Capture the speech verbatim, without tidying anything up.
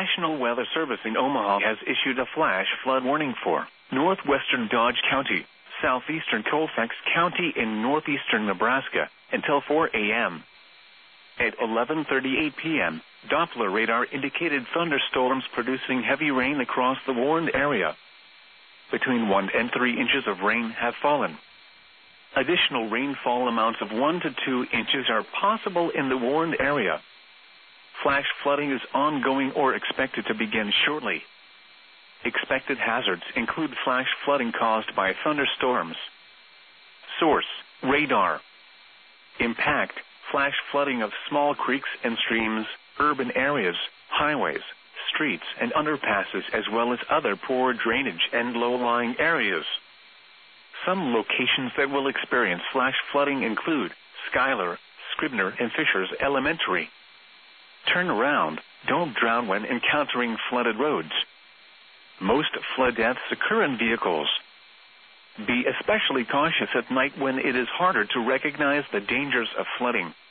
National Weather Service in Omaha has issued a flash flood warning for northwestern Dodge County, southeastern Colfax County in northeastern Nebraska until four a.m. At eleven thirty-eight p.m., Doppler radar indicated thunderstorms producing heavy rain across the warned area. Between one and three inches of rain have fallen. Additional rainfall amounts of one to two inches are possible in the warned area. Flash flooding is ongoing or expected to begin shortly. Expected hazards include flash flooding caused by thunderstorms. Source: radar. Impact: flash flooding of small creeks and streams, urban areas, highways, streets, and underpasses, as well as other poor drainage and low-lying areas. Some locations that will experience flash flooding include Schuyler, Scribner, and Fishers Elementary. Turn around. Don't drown when encountering flooded roads. Most flood deaths occur in vehicles. Be especially cautious at night when it is harder to recognize the dangers of flooding.